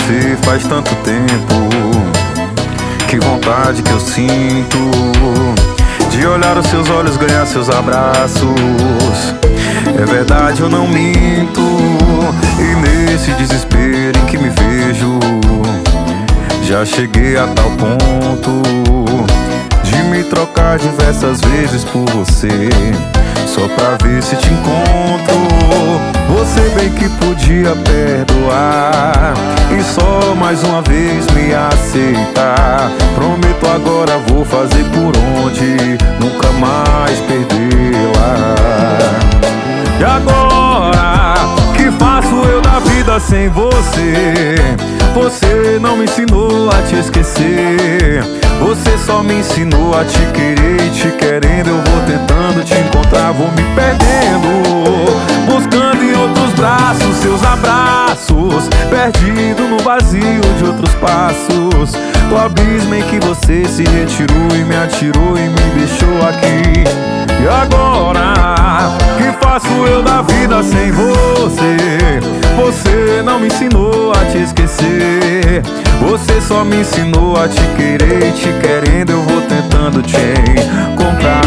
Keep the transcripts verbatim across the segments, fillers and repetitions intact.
você faz tanto tempo. Que vontade que eu sinto de olhar os seus olhos, ganhar seus abraços. É verdade, eu não minto. E nesse desespero em que me vejo, já cheguei a tal ponto de me trocar diversas vezes por você, só pra ver se te encontro. Você bem que podia perdoar e só mais uma vez me aceitar. Prometo agora vou fazer por onde nunca mais perdê-la. E agora, que faço eu da vida sem você? Você não me ensinou a te esquecer. Você só me ensinou a te querer. E te querendo eu vou tentando te encontrar, vou me perdendo, buscando em outros braços seus abraços, perdido no vazio de outros passos, do abismo em que você se retirou e me atirou e me deixou aqui. E agora, que faço eu da vida sem você? Você não me ensinou a te esquecer. Você só me ensinou a te querer. E te querendo eu vou tentando te encontrar.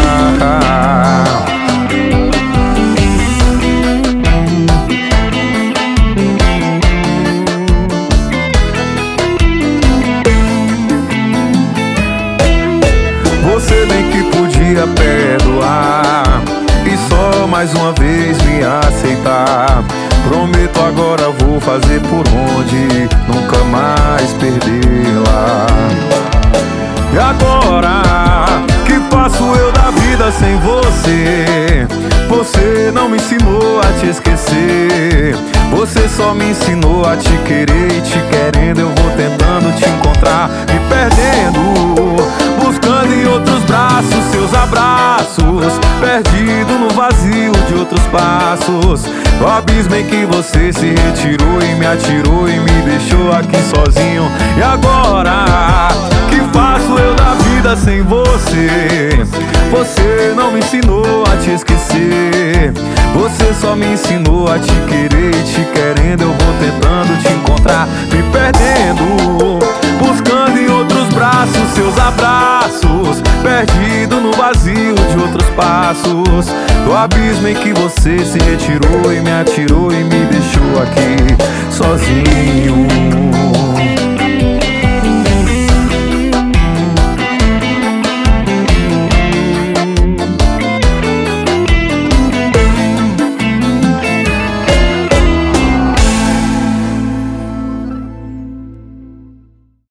Você bem que podia perdoar e só mais uma vez me aceitar. Prometo agora vou fazer por onde nunca mais perdê-la. E agora, que faço eu da vida sem você? Você não me ensinou a te esquecer. Você só me ensinou a te querer. E te querendo eu vou tentando te encontrar, me perdendo, buscando em outros braços seus abraços, perdido no vazio de outros passos, do abismo em que você se retirou e me atirou e me deixou aqui sozinho. E agora, que faço eu da vida sem você? Você não me ensinou a te esquecer. Você só me ensinou a te querer. E te querendo eu vou tentando te encontrar, me perdendo, buscando em outros braços seus abraços, perdido no vazio de outros passos, do abismo em que você se retirou e me atirou e me deixou aqui.